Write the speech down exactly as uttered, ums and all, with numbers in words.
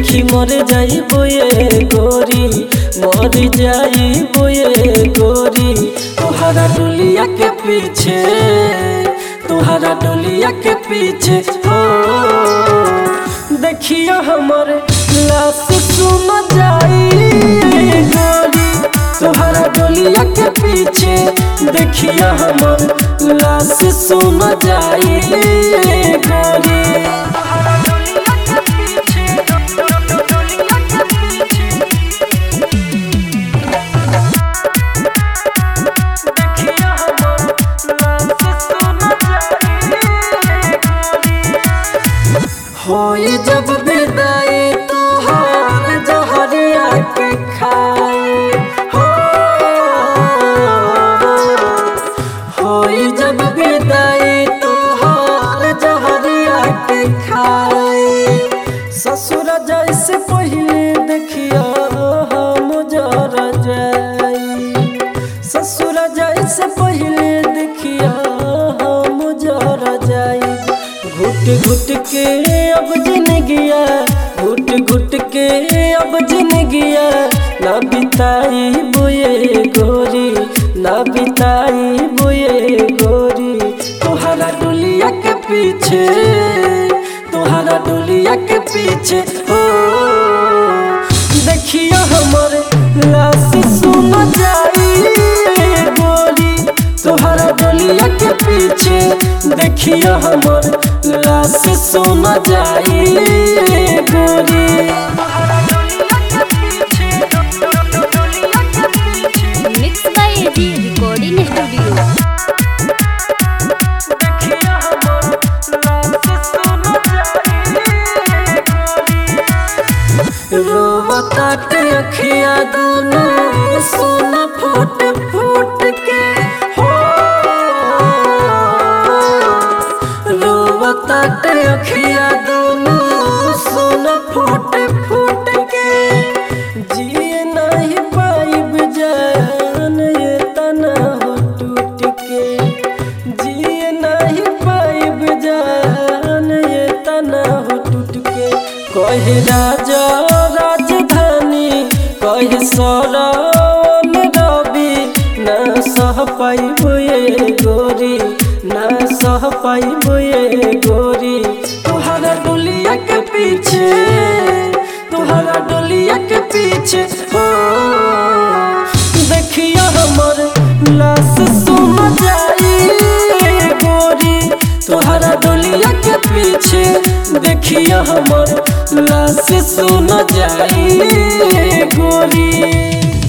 देखी मर जाइबो ये गोरी, मर जाइबो ये गोरी। तोहरा डोलिया के पीछे, तोहरा डोलिया के पीछे हो देखिया हमर लाश सुन जाई गोरी। तोहरा डोलिया के पीछे देखिया हमर लाश सुन जाई गोरी। होई जब विदाई तोहार जहरिया के खाए हो, होई जब विदाई तोहार जहरिया के खाए। ससुर जैसे पहले देखिया हम जरा जाई, ससुर जैसे पहले देखिया हम जरा जाई। घुट घुट के अब जिंदगिया, घुट घुट के अब जिंदगिया ना बिताई बुए गोरी, ना बिताई बुए गोरी। तोहरा डोलिया के पीछे, तोहरा डोलिया के पीछे हो देखिया हमर लाश सुन जाई गोरी। तोहरा डोलिया के पीछे देखिया हमर लाश सुन जाई गोरी। Mix by A G recording studio. रोवताटे अखिया दोनों सुन फूट फूट के हो, रोवताटे अखिया दोनों सुन फूट फूट के। जिए नहीं पाइब जान ये तना हो टूट के, जिए नहीं पाइब जान ये तना हो टूट के। कहे राजा राजधानी, कहे सरल रवि न सह पाइबो ये गोरी, न सह पाइबो ये गोरी। तोहरा डोलिया के पीछे, तोहरा डोलिया के पीछे हो देखिया हमर लाश सुन जाई गोरी। तोहरा डोलिया के पीछे देखिया हमर लाश सुन जाई गोरी।